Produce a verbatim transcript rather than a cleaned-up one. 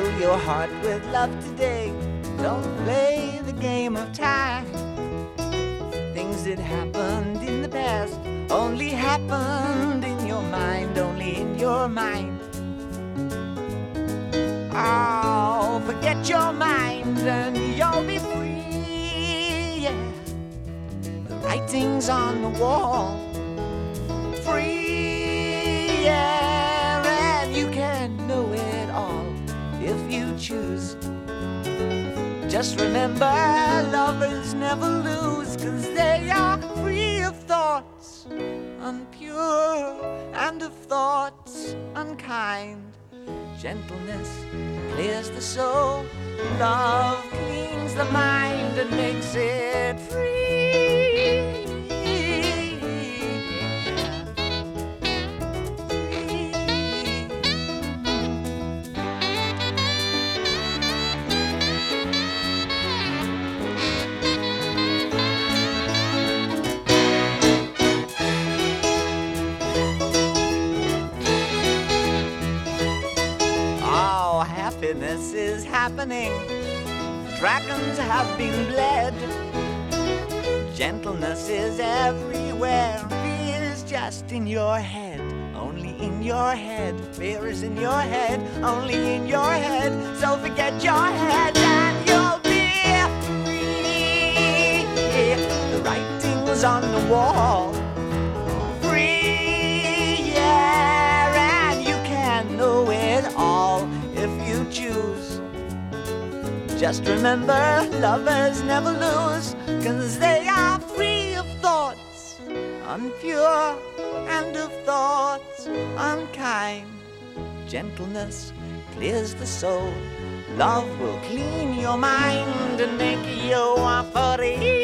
Fill your heart with love today. Don't play the game of time. Things that happened in the past only happened in your mind, only in your mind. Oh, forget your mind and you'll be free, yeah. The writing's on the wall. Free, yeah, and you can know it all if you choose. Just remember, lovers never lose, 'cause they are free of thoughts unpure and of thoughts unkind. Gentleness clears the soul, love cleans the mind and makes it free. Happiness is happening. Dragons have been bled. Gentleness is everywhere. Fear is just in your head, only in your head. Fear is in your head, only in your head. So forget your head and you'll be free. The writing's on the wall. Free, yeah, and you can know it all if you choose. Just remember, lovers never lose, 'cause they are free of thoughts unpure and of thoughts unkind. Gentleness clears the soul. Love will clean your mind and make you free.